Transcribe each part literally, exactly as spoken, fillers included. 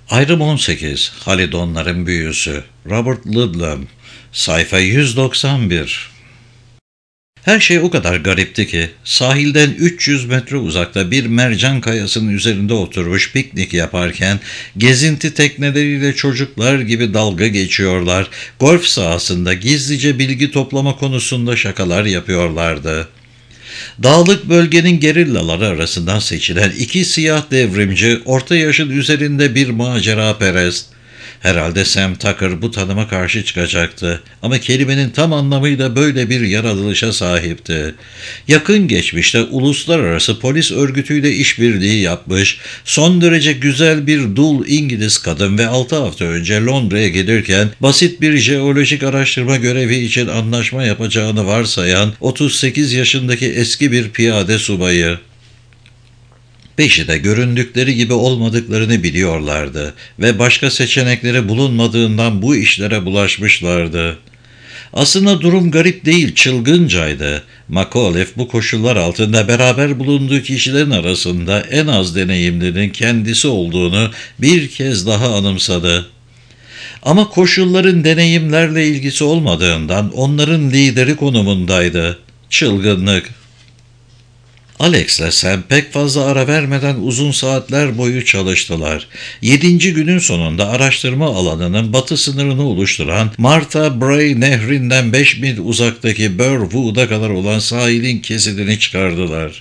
Ayrım on sekiz. Halidonların Büyüsü. Robert Ludlum. Sayfa yüz doksan bir. Her şey o kadar garipti ki, sahilden üç yüz metre uzakta bir mercan kayasının üzerinde oturmuş piknik yaparken, gezinti tekneleriyle çocuklar gibi dalga geçiyorlar, golf sahasında gizlice bilgi toplama konusunda şakalar yapıyorlardı. Dağlık bölgenin gerillaları arasından seçilen iki siyah devrimci, orta yaşın üzerinde bir maceraperest. Herhalde Sam Tucker bu tanıma karşı çıkacaktı ama kelimenin tam anlamıyla böyle bir yaratılışa sahipti. Yakın geçmişte uluslararası polis örgütüyle işbirliği yapmış, son derece güzel bir dul İngiliz kadın ve altı hafta önce Londra'ya gelirken basit bir jeolojik araştırma görevi için anlaşma yapacağını varsayan otuz sekiz yaşındaki eski bir piyade subayı. Peşi de göründükleri gibi olmadıklarını biliyorlardı ve başka seçenekleri bulunmadığından bu işlere bulaşmışlardı. Aslında durum garip değil, çılgıncaydı. McAuliffe bu koşullar altında beraber bulunduğu kişilerin arasında en az deneyimlinin kendisi olduğunu bir kez daha anımsadı. Ama koşulların deneyimlerle ilgisi olmadığından onların lideri konumundaydı. Çılgınlık. Alex'le Sam pek fazla ara vermeden uzun saatler boyu çalıştılar. Yedinci günün sonunda araştırma alanının batı sınırını oluşturan Martha Brae nehrinden beş mil uzaktaki Burwood'a kadar olan sahilin kesidini çıkardılar.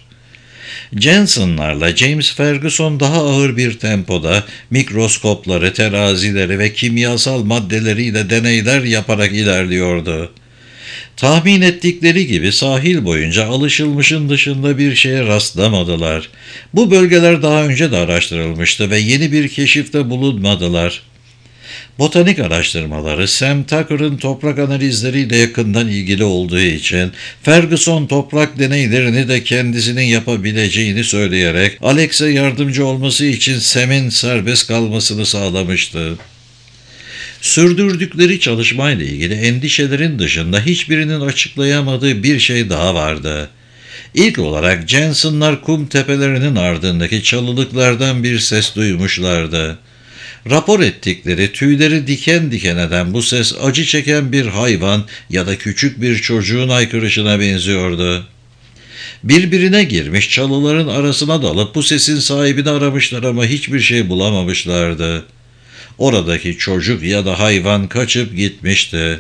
Jensen'larla James Ferguson daha ağır bir tempoda mikroskopları, terazileri ve kimyasal maddeleriyle deneyler yaparak ilerliyordu. Tahmin ettikleri gibi sahil boyunca alışılmışın dışında bir şeye rastlamadılar. Bu bölgeler daha önce de araştırılmıştı ve yeni bir keşifte bulunmadılar. Botanik araştırmaları Sam Tucker'ın toprak analizleriyle yakından ilgili olduğu için Ferguson toprak deneylerini de kendisinin yapabileceğini söyleyerek Alex'e yardımcı olması için Sam'in serbest kalmasını sağlamıştı. Sürdürdükleri çalışmayla ilgili endişelerin dışında hiçbirinin açıklayamadığı bir şey daha vardı. İlk olarak Jensen'lar kum tepelerinin ardındaki çalılıklardan bir ses duymuşlardı. Rapor ettikleri tüyleri diken diken eden bu ses acı çeken bir hayvan ya da küçük bir çocuğun haykırışına benziyordu. Birbirine girmiş çalıların arasına dalıp bu sesin sahibini aramışlar ama hiçbir şey bulamamışlardı. Oradaki çocuk ya da hayvan kaçıp gitmişti.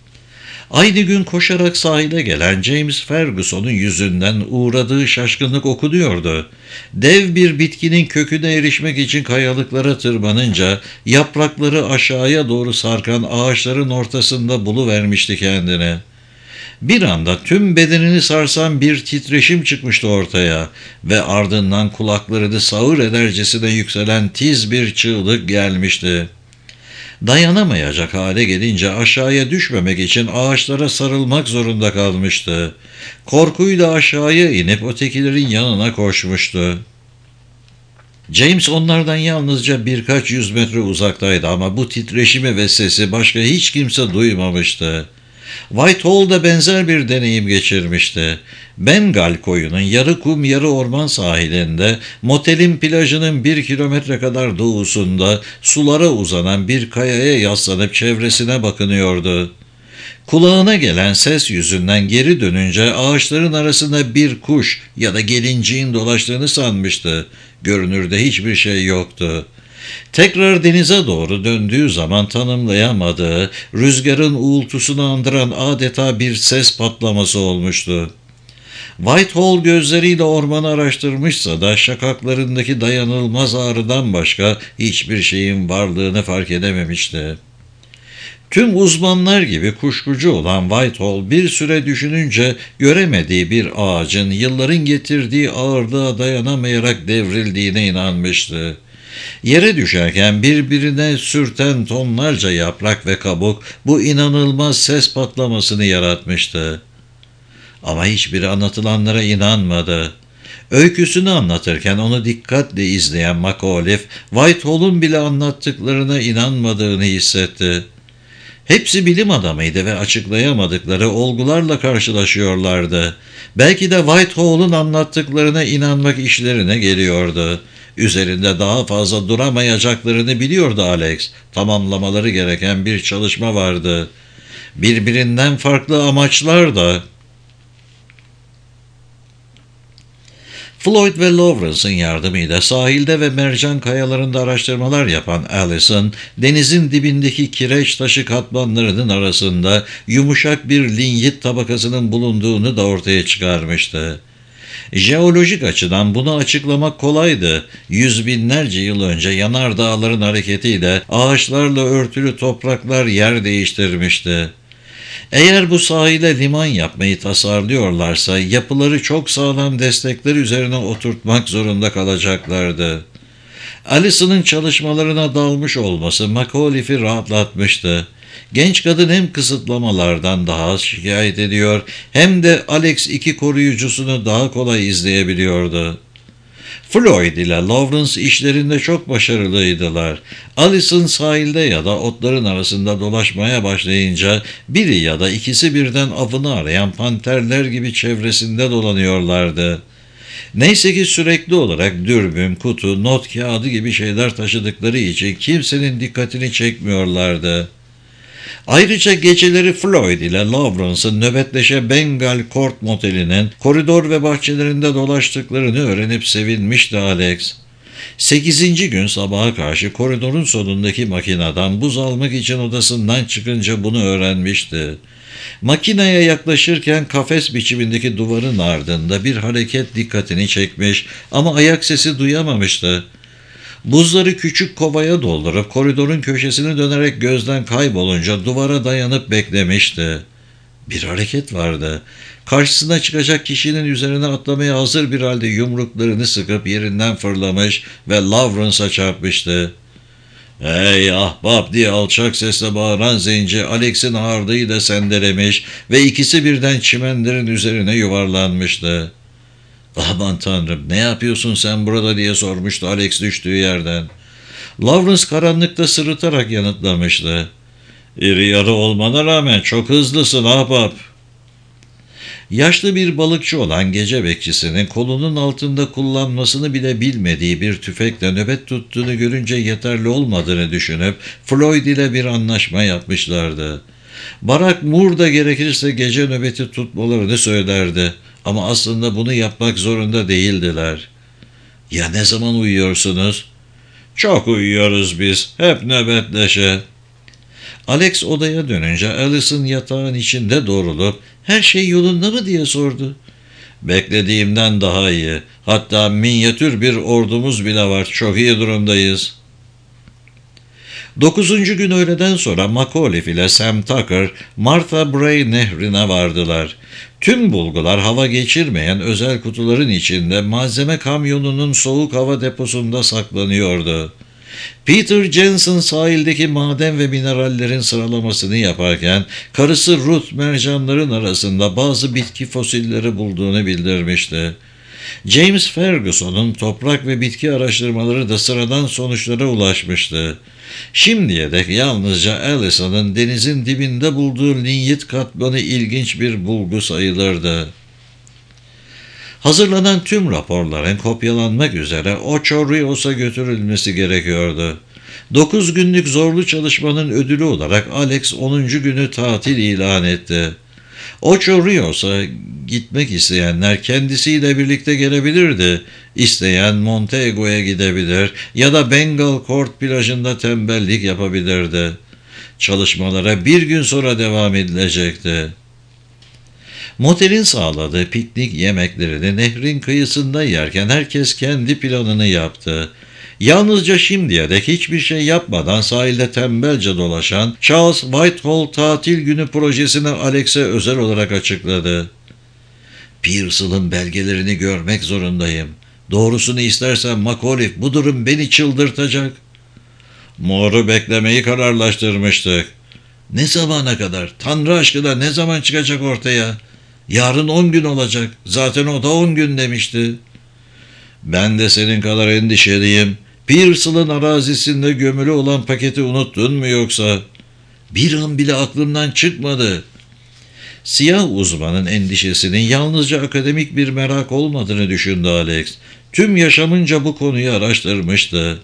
Aynı gün koşarak sahile gelen James Ferguson'un yüzünden uğradığı şaşkınlık okunuyordu. Dev bir bitkinin köküne erişmek için kayalıklara tırmanınca yaprakları aşağıya doğru sarkan ağaçların ortasında buluvermişti kendini. Bir anda tüm bedenini sarsan bir titreşim çıkmıştı ortaya ve ardından kulaklarını sağır edercesine yükselen tiz bir çığlık gelmişti. Dayanamayacak hale gelince aşağıya düşmemek için ağaçlara sarılmak zorunda kalmıştı. Korkuyla aşağıya inip ötekilerin yanına koşmuştu. James onlardan yalnızca birkaç yüz metre uzaktaydı ama bu titreşimi ve sesi başka hiç kimse duymamıştı. Whitehall da benzer bir deneyim geçirmişti. Bengal koyunun yarı kum yarı orman sahilinde, motelin plajının bir kilometre kadar doğusunda sulara uzanan bir kayaya yaslanıp çevresine bakınıyordu. Kulağına gelen ses yüzünden geri dönünce ağaçların arasında bir kuş ya da gelinciğin dolaştığını sanmıştı. Görünürde hiçbir şey yoktu. Tekrar denize doğru döndüğü zaman tanımlayamadığı, rüzgarın uğultusunu andıran adeta bir ses patlaması olmuştu. Whitehall gözleriyle ormanı araştırmışsa da şakaklarındaki dayanılmaz ağrıdan başka hiçbir şeyin varlığını fark edememişti. Tüm uzmanlar gibi kuşkucu olan Whitehall bir süre düşününce göremediği bir ağacın yılların getirdiği ağırlığa dayanamayarak devrildiğine inanmıştı. Yere düşerken birbirine sürten tonlarca yaprak ve kabuk bu inanılmaz ses patlamasını yaratmıştı. Ama hiçbiri anlatılanlara inanmadı. Öyküsünü anlatırken onu dikkatle izleyen McAuliffe, Whitehall'un bile anlattıklarına inanmadığını hissetti. Hepsi bilim adamıydı ve açıklayamadıkları olgularla karşılaşıyorlardı. Belki de Whitehall'un anlattıklarına inanmak işlerine geliyordu. Üzerinde daha fazla duramayacaklarını biliyordu Alex. Tamamlamaları gereken bir çalışma vardı. Birbirinden farklı amaçlar da. Floyd ve Lawrence'ın yardımıyla sahilde ve mercan kayalarında araştırmalar yapan Allison, denizin dibindeki kireç taşı katmanlarının arasında yumuşak bir linyit tabakasının bulunduğunu da ortaya çıkarmıştı. Jeolojik açıdan bunu açıklamak kolaydı. Yüz binlerce yıl önce yanardağların hareketiyle ağaçlarla örtülü topraklar yer değiştirmişti. Eğer bu sahile liman yapmayı tasarlıyorlarsa yapıları çok sağlam destekler üzerine oturtmak zorunda kalacaklardı. Alison'ın çalışmalarına dalmış olması Macaulaif'i rahatlatmıştı. Genç kadın hem kısıtlamalardan daha az şikayet ediyor hem de Alex iki koruyucusunu daha kolay izleyebiliyordu. Floyd ile Lawrence işlerinde çok başarılıydılar. Allison sahilde ya da otların arasında dolaşmaya başlayınca biri ya da ikisi birden avını arayan panterler gibi çevresinde dolanıyorlardı. Neyse ki sürekli olarak dürbün, kutu, not kağıdı gibi şeyler taşıdıkları için kimsenin dikkatini çekmiyorlardı. Ayrıca geceleri Floyd ile Lawrence'ın nöbetleşe Bengal Court Motel'inin koridor ve bahçelerinde dolaştıklarını öğrenip sevinmişti Alex. Sekizinci gün sabaha karşı koridorun sonundaki makineden buz almak için odasından çıkınca bunu öğrenmişti. Makineye yaklaşırken kafes biçimindeki duvarın ardında bir hareket dikkatini çekmiş ama ayak sesi duyamamıştı. Buzları küçük kovaya doldurup koridorun köşesini dönerek gözden kaybolunca duvara dayanıp beklemişti. Bir hareket vardı. Karşısına çıkacak kişinin üzerine atlamaya hazır bir halde yumruklarını sıkıp yerinden fırlamış ve Lawrence'a çarpmıştı. "Hey ahbap!" diye alçak sesle bağıran zenci Alex'in ağırlığıyla sendelemiş ve ikisi birden çimenlerin üzerine yuvarlanmıştı. "Aman tanrım, ne yapıyorsun sen burada?" diye sormuştu Alex düştüğü yerden. Lawrence karanlıkta sırıtarak yanıtlamıştı. "İri yarı olmana rağmen çok hızlısın ahbap." Yaşlı bir balıkçı olan gece bekçisinin kolunun altında kullanmasını bile bilmediği bir tüfekle nöbet tuttuğunu görünce yeterli olmadığını düşünüp Floyd ile bir anlaşma yapmışlardı. Barak Moore da gerekirse gece nöbeti tutmalarını söylerdi. Ama aslında bunu yapmak zorunda değildiler. "Ya ne zaman uyuyorsunuz?" "Çok uyuyoruz biz. Hep nöbetleşe." Alex odaya dönünce Allison yatağın içinde doğrulup "Her şey yolunda mı?" diye sordu. "Beklediğimden daha iyi. Hatta minyatür bir ordumuz bile var. Çok iyi durumdayız." Dokuzuncu gün öğleden sonra Macauliffe ile Sam Tucker, Martha Brae nehrine vardılar. Tüm bulgular hava geçirmeyen özel kutuların içinde malzeme kamyonunun soğuk hava deposunda saklanıyordu. Peter Jensen sahildeki maden ve minerallerin sıralamasını yaparken karısı Ruth mercanların arasında bazı bitki fosilleri bulduğunu bildirmişti. James Ferguson'un toprak ve bitki araştırmaları da sıradan sonuçlara ulaşmıştı. Şimdiye dek yalnızca Allison'ın denizin dibinde bulduğu linyit katmanı ilginç bir bulgu sayılırdı. Hazırlanan tüm raporların kopyalanmak üzere Ocho Rios'a götürülmesi gerekiyordu. Dokuz günlük zorlu çalışmanın ödülü olarak Alex onuncu günü tatil ilan etti. Ocho Rios'a gitmek isteyenler kendisiyle birlikte gelebilirdi. İsteyen Montego'ya gidebilir ya da Bengal Court plajında tembellik yapabilirdi. Çalışmalara bir gün sonra devam edilecekti. Motelin sağladığı piknik yemeklerini nehrin kıyısında yerken herkes kendi planını yaptı. Yalnızca şimdiye dek hiçbir şey yapmadan sahilde tembelce dolaşan Charles Whitehall tatil günü projesini Alex'e özel olarak açıkladı. "Pearsall'ın belgelerini görmek zorundayım. Doğrusunu istersen Macauliffe, bu durum beni çıldırtacak." "Moore'u beklemeyi kararlaştırmıştık." "Ne zamana kadar? Tanrı aşkına ne zaman çıkacak ortaya?" "Yarın on gün olacak. Zaten o da on gün demişti." "Ben de senin kadar endişeliyim. Pearsall'ın arazisinde gömülü olan paketi unuttun mu yoksa?" "Bir an bile aklımdan çıkmadı." Siyah uzmanın endişesinin yalnızca akademik bir merak olmadığını düşündü Alex. Tüm yaşamınca bu konuyu araştırmıştı.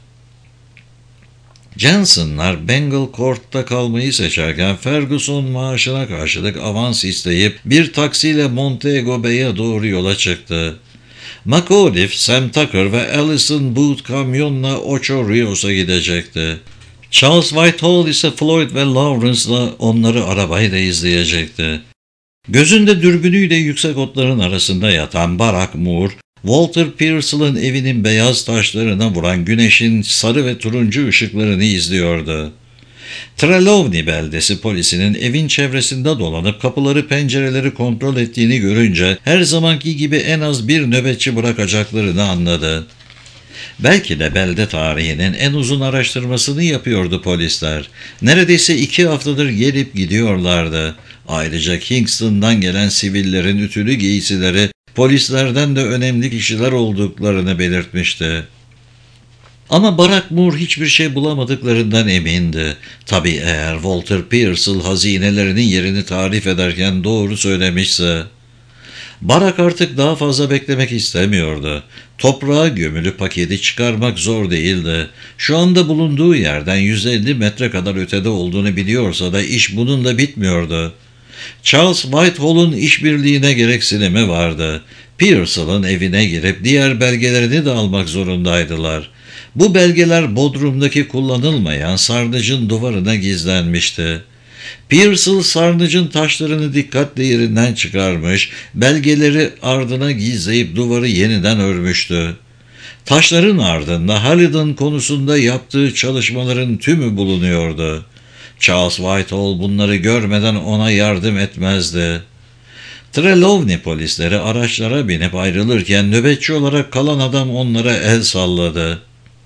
Johnson'lar Bengal Court'ta kalmayı seçerken Ferguson maaşına karşılık avans isteyip bir taksiyle Montego Bay'e doğru yola çıktı. McAuliffe, Sam Tucker ve Allison Booth kamyonla Ocho Rios'a gidecekti. Charles Whitehall ise Floyd ve Lawrence'la onları arabayla izleyecekti. Gözünde dürbünüyle yüksek otların arasında yatan Barack Moore, Walter Pearsall'ın evinin beyaz taşlarına vuran güneşin sarı ve turuncu ışıklarını izliyordu. Trelawney beldesi polisinin evin çevresinde dolanıp kapıları pencereleri kontrol ettiğini görünce her zamanki gibi en az bir nöbetçi bırakacaklarını anladı. Belki de belde tarihinin en uzun araştırmasını yapıyordu polisler. Neredeyse iki haftadır gelip gidiyorlardı. Ayrıca Kingston'dan gelen sivillerin ütülü giysileri polislerden de önemli kişiler olduklarını belirtmişti. Ama Barack Moore hiçbir şey bulamadıklarından emindi. Tabii eğer Walter Pearsall hazinelerinin yerini tarif ederken doğru söylemişse. Barack artık daha fazla beklemek istemiyordu. Toprağa gömülü paketi çıkarmak zor değildi. Şu anda bulunduğu yerden yüz elli metre kadar ötede olduğunu biliyorsa da iş bununla bitmiyordu. Charles Whitehall'un işbirliğine gereksinimi vardı. Pearsall'ın evine girip diğer belgelerini de almak zorundaydılar. Bu belgeler Bodrum'daki kullanılmayan sarnıcın duvarına gizlenmişti. Pearsall sarnıcın taşlarını dikkatle yerinden çıkarmış, belgeleri ardına gizleyip duvarı yeniden örmüştü. Taşların ardında Halliday konusunda yaptığı çalışmaların tümü bulunuyordu. Charles Whitehall bunları görmeden ona yardım etmezdi. Trelawney polisleri araçlara binip ayrılırken nöbetçi olarak kalan adam onlara el salladı.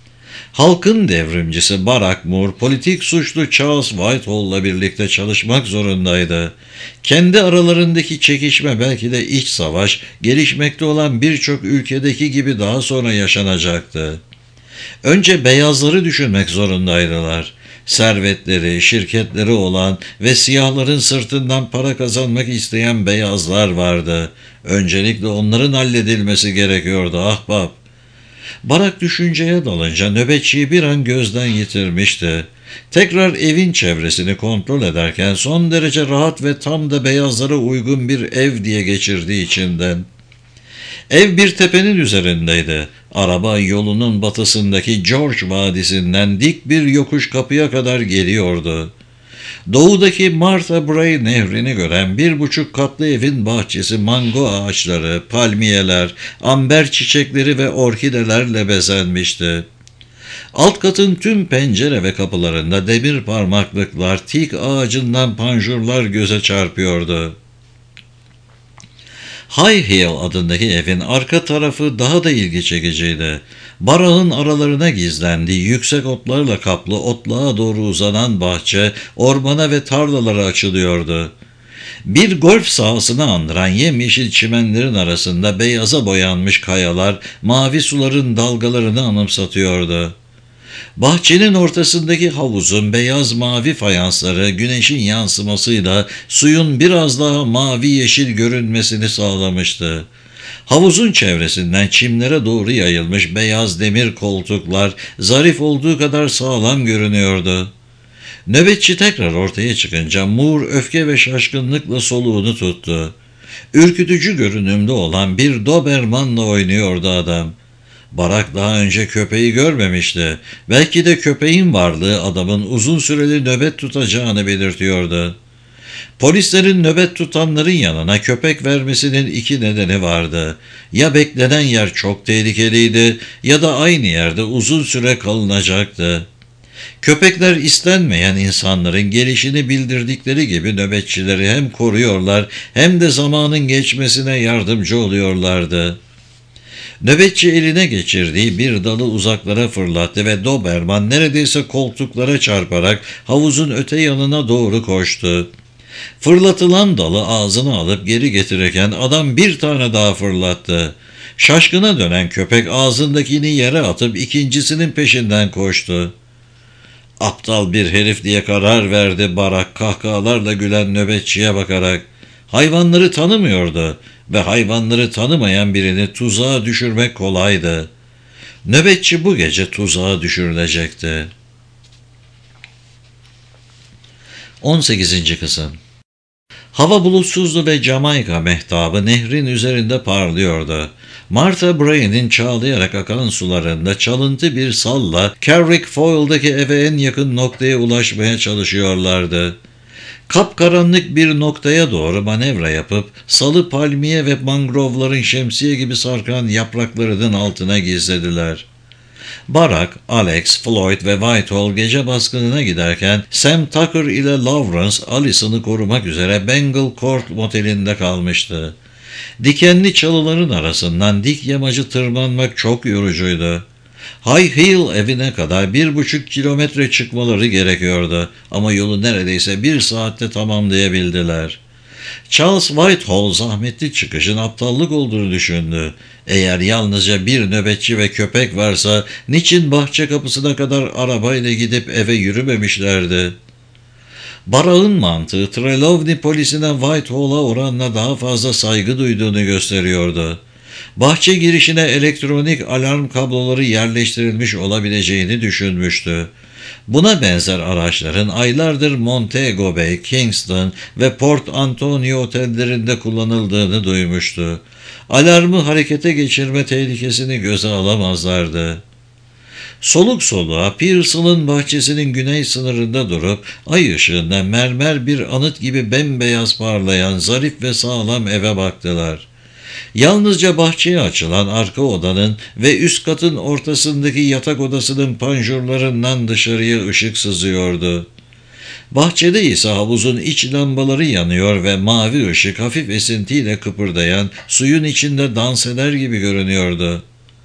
Halkın devrimcisi Barack Moore, politik suçlu Charles Whitehall'la birlikte çalışmak zorundaydı. Kendi aralarındaki çekişme belki de iç savaş, gelişmekte olan birçok ülkedeki gibi daha sonra yaşanacaktı. Önce beyazları düşünmek zorundaydılar. Servetleri, şirketleri olan ve siyahların sırtından para kazanmak isteyen beyazlar vardı. Öncelikle onların halledilmesi gerekiyordu ahbap. Barack düşünceye dalınca nöbetçiyi bir an gözden yitirmişti. Tekrar evin çevresini kontrol ederken son derece rahat ve tam da beyazlara uygun bir ev diye geçirdiği içinden. Ev bir tepenin üzerindeydi. Araba yolunun batısındaki George Vadisi'nden dik bir yokuş kapıya kadar geliyordu. Doğudaki Martha Brae nehrini gören bir buçuk katlı evin bahçesi mango ağaçları, palmiyeler, amber çiçekleri ve orkidelerle bezenmişti. Alt katın tüm pencere ve kapılarında demir parmaklıklar, teak ağacından panjurlar göze çarpıyordu. High Hill adındaki evin arka tarafı daha da ilgi çekiciydi. Barağın aralarına gizlendiği yüksek otlarla kaplı otluğa doğru uzanan bahçe, ormana ve tarlalara açılıyordu. Bir golf sahasını andıran yemyeşil çimenlerin arasında beyaza boyanmış kayalar, mavi suların dalgalarını anımsatıyordu. Bahçenin ortasındaki havuzun beyaz mavi fayansları güneşin yansımasıyla suyun biraz daha mavi yeşil görünmesini sağlamıştı. Havuzun çevresinden çimlere doğru yayılmış beyaz demir koltuklar zarif olduğu kadar sağlam görünüyordu. Nöbetçi tekrar ortaya çıkınca Moore öfke ve şaşkınlıkla soluğunu tuttu. Ürkütücü görünümlü olan bir Doberman'la oynuyordu adam. Barack daha önce köpeği görmemişti. Belki de köpeğin varlığı adamın uzun süreli nöbet tutacağını belirtiyordu. Polislerin nöbet tutanların yanına köpek vermesinin iki nedeni vardı. Ya beklenen yer çok tehlikeliydi ya da aynı yerde uzun süre kalınacaktı. Köpekler istenmeyen insanların gelişini bildirdikleri gibi nöbetçileri hem koruyorlar hem de zamanın geçmesine yardımcı oluyorlardı. Nöbetçi eline geçirdiği bir dalı uzaklara fırlattı ve Doberman neredeyse koltuklara çarparak havuzun öte yanına doğru koştu. Fırlatılan dalı ağzına alıp geri getirirken adam bir tane daha fırlattı. Şaşkına dönen köpek ağzındakini yere atıp ikincisinin peşinden koştu. Aptal bir herif diye karar verdi Barack kahkahalarla gülen nöbetçiye bakarak. Hayvanları tanımıyordu ve hayvanları tanımayan birini tuzağa düşürmek kolaydı. Nöbetçi bu gece tuzağa düşürülecekti. on sekizinci kısım. Hava bulutsuzdu ve Jamaika mehtabı nehrin üzerinde parlıyordu. Martha Brain'in çağlayarak akan sularında çalıntı bir salla Carrick Foyle'daki eve en yakın noktaya ulaşmaya çalışıyorlardı. Kapkaranlık bir noktaya doğru manevra yapıp salı palmiye ve mangrovların şemsiye gibi sarkan yapraklarının altına gizlediler. Barak, Alex, Floyd ve Whitehall gece baskınına giderken Sam Tucker ile Lawrence Alison'ı korumak üzere Bengal Court motelinde kalmıştı. Dikenli çalıların arasından dik yamacı tırmanmak çok yorucuydu. High Hill evine kadar bir buçuk kilometre çıkmaları gerekiyordu ama yolu neredeyse bir saatte tamamlayabildiler. Charles Whitehall zahmetli çıkışın aptallık olduğunu düşündü. Eğer yalnızca bir nöbetçi ve köpek varsa niçin bahçe kapısına kadar arabayla gidip eve yürümemişlerdi? Barak'ın mantığı Trelawney polisine Whitehall'a oranla daha fazla saygı duyduğunu gösteriyordu. Bahçe girişine elektronik alarm kabloları yerleştirilmiş olabileceğini düşünmüştü. Buna benzer araçların aylardır Montego Bay, Kingston ve Port Antonio otellerinde kullanıldığını duymuştu. Alarmı harekete geçirme tehlikesini göze alamazlardı. Soluk soluğa Pearson'ın bahçesinin güney sınırında durup ay ışığında mermer bir anıt gibi bembeyaz parlayan zarif ve sağlam eve baktılar. Yalnızca bahçeye açılan arka odanın ve üst katın ortasındaki yatak odasının panjurlarından dışarıya ışık sızıyordu. Bahçede ise havuzun iç lambaları yanıyor ve mavi ışık hafif esintiyle kıpırdayan suyun içinde dans eder gibi görünüyordu.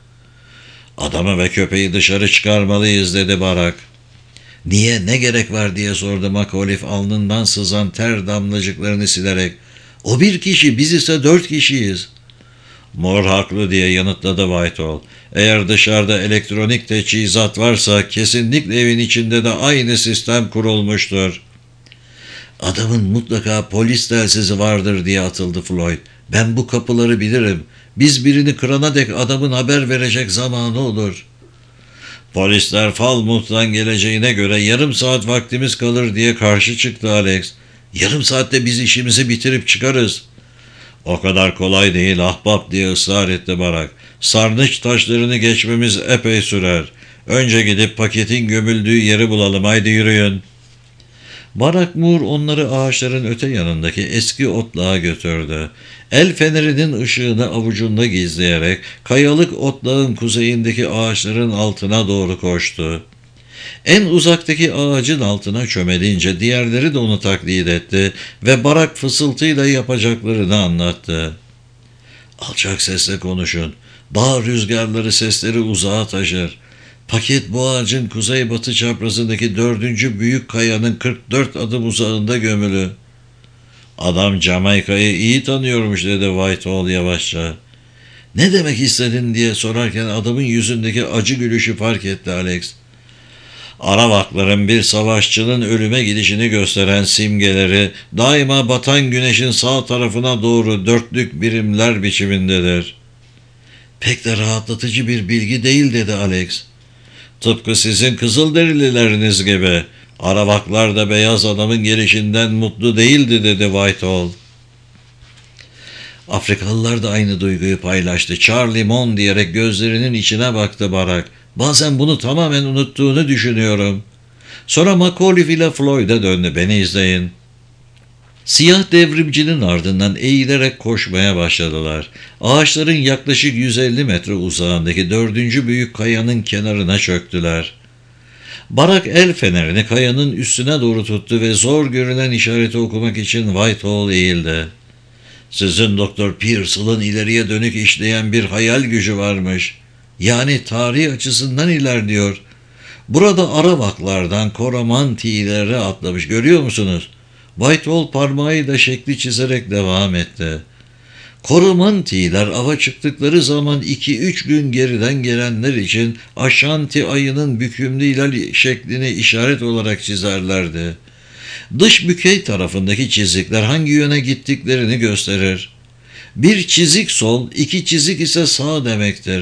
"Adamı ve köpeği dışarı çıkarmalıyız," dedi Barak. "Niye, ne gerek var?" diye sordu Macauliffe alnından sızan ter damlacıklarını silerek. "O bir kişi, biz ise dört kişiyiz." "Moore haklı," diye yanıtladı Whitehall. "Eğer dışarıda elektronik teçhizat varsa kesinlikle evin içinde de aynı sistem kurulmuştur." "Adamın mutlaka polis telsizi vardır," diye atıldı Floyd. "Ben bu kapıları bilirim. Biz birini kırana dek adamın haber verecek zamanı olur." "Polisler Falmouth'tan geleceğine göre yarım saat vaktimiz kalır," diye karşı çıktı Alex. "Yarım saatte biz işimizi bitirip çıkarız." "O kadar kolay değil ahbap," diye ısrar etti Barak. "Sarnıç taşlarını geçmemiz epey sürer. Önce gidip paketin gömüldüğü yeri bulalım, haydi yürüyün." Barak Moore onları ağaçların öte yanındaki eski otlağa götürdü. El fenerinin ışığını avucunda gizleyerek kayalık otlağın kuzeyindeki ağaçların altına doğru koştu. En uzaktaki ağacın altına çömelince diğerleri de onu taklit etti ve Barak fısıltıyla yapacaklarını anlattı. "Alçak sesle konuşun. Dağ rüzgarları sesleri uzağa taşır. Paket bu ağacın kuzeybatı çaprazındaki dördüncü büyük kayanın kırk dört adım uzağında gömülü." "Adam Jamaika'yı iyi tanıyormuş," dedi Whitehall yavaşça. "Ne demek istedin?" diye sorarken adamın yüzündeki acı gülüşü fark etti Alex. "Arawakların bir savaşçının ölüme gidişini gösteren simgeleri daima batan güneşin sağ tarafına doğru dörtlük birimler biçimindedir." "Pek de rahatlatıcı bir bilgi değil," dedi Alex. "Tıpkı sizin Kızılderilileriniz gibi. Arawaklar da beyaz adamın gelişinden mutlu değildi," dedi Whitehall. "Afrikalılar da aynı duyguyu paylaştı. Charlie Mon diyerek gözlerinin içine baktı Barak. Bazen bunu tamamen unuttuğunu düşünüyorum." Sonra Macauliffe ile Floyd'a döndü. "Beni izleyin." Siyah devrimcinin ardından eğilerek koşmaya başladılar. Ağaçların yaklaşık yüz elli metre uzağındaki dördüncü büyük kayanın kenarına çöktüler. Barak el fenerini kayanın üstüne doğru tuttu ve zor görülen işareti okumak için Whitehall eğildi. "Sizin Doktor Pearson'ın ileriye dönük işleyen bir hayal gücü varmış. Yani tarih açısından ilerliyor. Burada Arawaklardan Koromanti'lere atlamış, görüyor musunuz?" Whitehall parmağıyla şekli çizerek devam etti. "Koromantiler ava çıktıkları zaman iki üç gün geriden gelenler için Ashanti ayının bükümlü hilal şeklini işaret olarak çizerlerdi. Dış bükey tarafındaki çizikler hangi yöne gittiklerini gösterir. Bir çizik sol, iki çizik ise sağ demektir.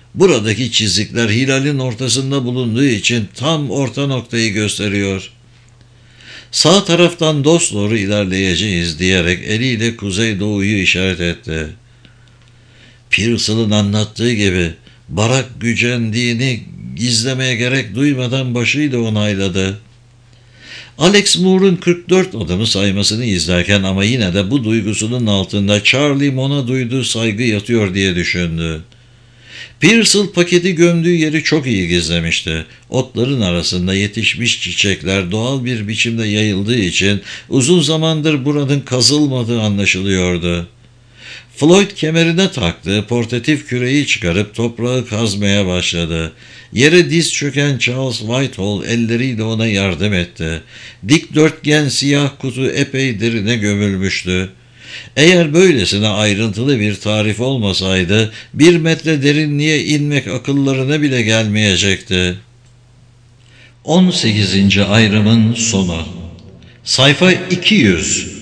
Buradaki çizikler hilalin ortasında bulunduğu için tam orta noktayı gösteriyor. Sağ taraftan dost doğru ilerleyeceğiz diyerek eliyle kuzeydoğuyu işaret etti. Pearsall'ın anlattığı gibi barak gücendiğini gizlemeye gerek duymadan başıyla onayladı. Alex Moore'un kırk dört adımı saymasını izlerken ama yine de bu duygusunun altında Charlie Mon'a duyduğu saygı yatıyor diye düşündü. Pearsall paketi gömdüğü yeri çok iyi gizlemişti. Otların arasında yetişmiş çiçekler doğal bir biçimde yayıldığı için uzun zamandır buranın kazılmadığı anlaşılıyordu. Floyd kemerine taktığı portatif küreyi çıkarıp toprağı kazmaya başladı. Yere diz çöken Charles Whitehall elleriyle ona yardım etti. Dikdörtgen siyah kutu epey derine gömülmüştü. Eğer böylesine ayrıntılı bir tarif olmasaydı bir metre derinliğe inmek akıllarına bile gelmeyecekti. on sekizinci ayrımın sonu. Sayfa iki yüz.